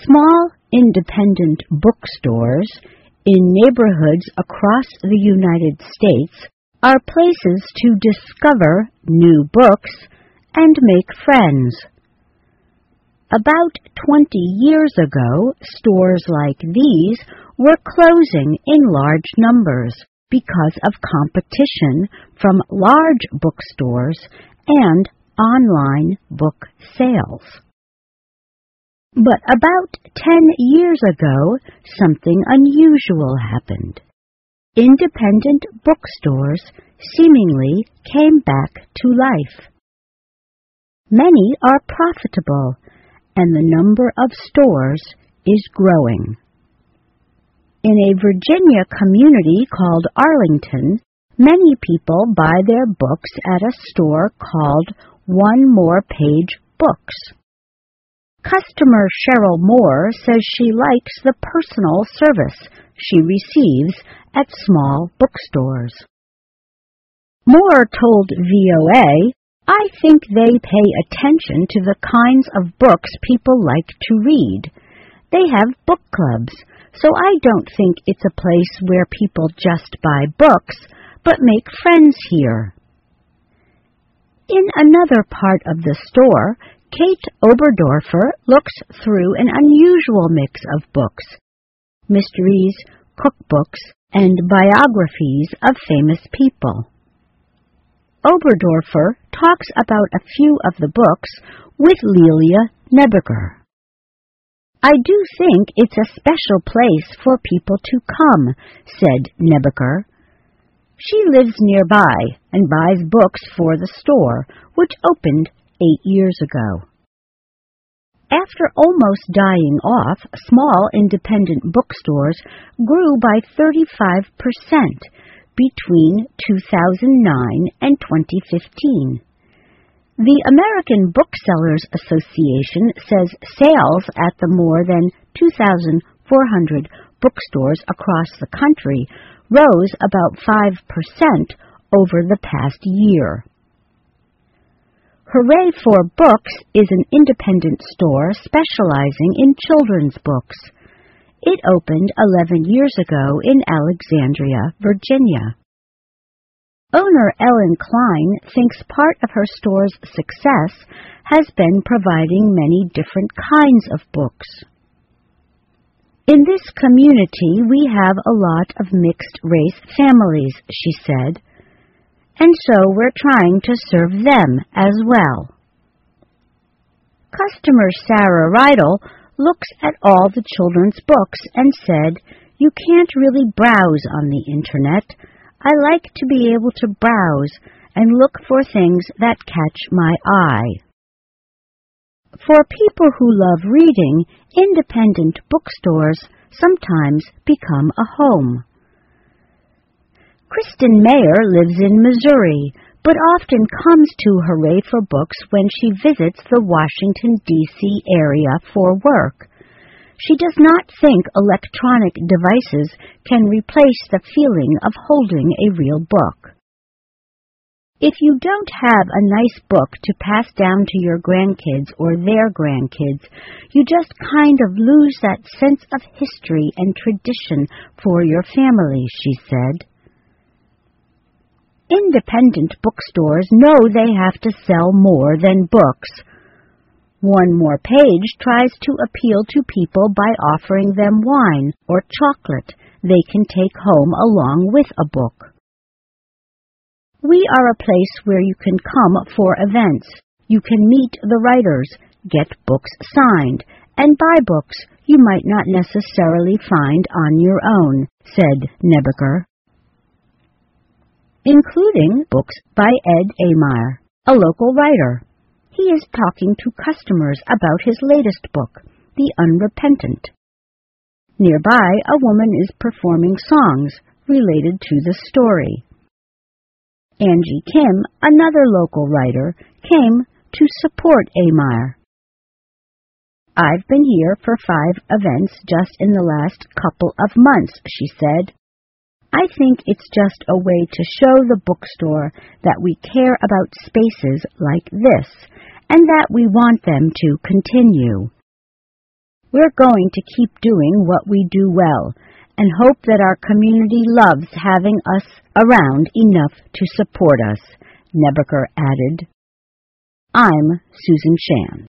Small, independent bookstores in neighborhoods across the United States are places to discover new books and make friends. About 20 years ago, stores like these were closing in large numbers because of competition from large bookstores and online book sales. But about 10 years ago, something unusual happened. Independent bookstores seemingly came back to life. Many are profitable, and the number of stores is growing. In a Virginia community called Arlington, many people buy their books at a store called One More Page Books. Customer Cheryl Moore says she likes the personal service she receives at small bookstores. Moore told VOA, "I think they pay attention to the kinds of books people like to read. They have book clubs, so I don't think it's a place where people just buy books, but make friends here." In another part of the store, Kate Oberdorfer looks through an unusual mix of books, mysteries, cookbooks, and biographies of famous people. Oberdorfer talks about a few of the books with Lelia Nebiger. "I do think it's a special place for people to come," said Nebiger. She lives nearby and buys books for the store, which opened 8 years ago. After almost dying off, small independent bookstores grew by 35% between 2009 and 2015. The American Booksellers Association says sales at the more than 2,400 bookstores across the country rose about 5% over the past year. Hooray for Books is an independent store specializing in children's books. It opened 11 years ago in Alexandria, Virginia. Owner Ellen Klein thinks part of her store's success has been providing many different kinds of books. "In this community, we have a lot of mixed-race families," she said, "and so we're trying to serve them as well." Customer Sarah Rydell looks at all the children's books and said, "You can't really browse on the Internet. I like to be able to browse and look for things that catch my eye." For people who love reading, independent bookstores sometimes become a home. Kristen Mayer lives in Missouri, but often comes to Hooray for Books when she visits the Washington, D.C. area for work. She does not think electronic devices can replace the feeling of holding a real book. If you don't have a nice book to pass down to your grandkids or their grandkids, you just kind of lose that sense of history and tradition for your family, she said. Independent bookstores know they have to sell more than books. One More Page tries to appeal to people by offering them wine or chocolate they can take home along with a book. "We are a place where you can come for events. You can meet the writers, get books signed, and buy books you might not necessarily find on your own," said Nebiger, including books by Ed Ameyer, a local writer. He is talking to customers about his latest book, The Unrepentant. Nearby, a woman is performing songs related to the story. Angie Kim, another local writer, came to support Ameyer. "I've been here for 5 events just in the last couple of months," she said. "I think it's just a way to show the bookstore that we care about spaces like this, and that we want them to continue." We're going to keep doing what we do well and hope that our community loves having us around enough to support us, Nebaker added. I'm Susan Shan.